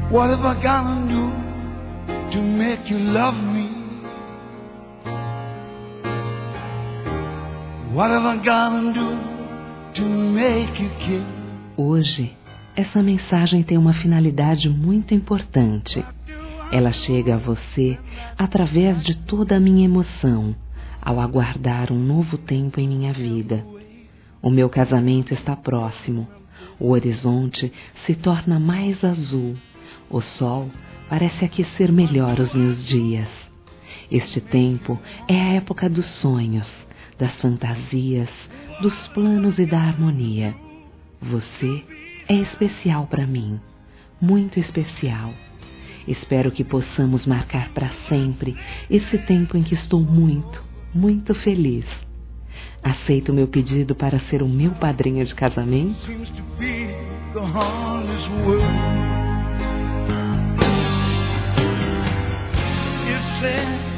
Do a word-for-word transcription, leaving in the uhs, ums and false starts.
What have I gotta do to make you love me? What have I gotta do to make you care? Hoje, essa mensagem tem uma finalidade muito importante. Ela chega a você através de toda a minha emoção, ao aguardar um novo tempo em minha vida. O meu casamento está próximo. O horizonte se torna mais azul. O sol parece aquecer melhor os meus dias. Este tempo é a época dos sonhos, das fantasias, dos planos e da harmonia. Você é especial para mim, muito especial. Espero que possamos marcar para sempre esse tempo em que estou muito, muito feliz. Aceita o meu pedido para ser o meu padrinho de casamento? Seems to be the hardest word. You said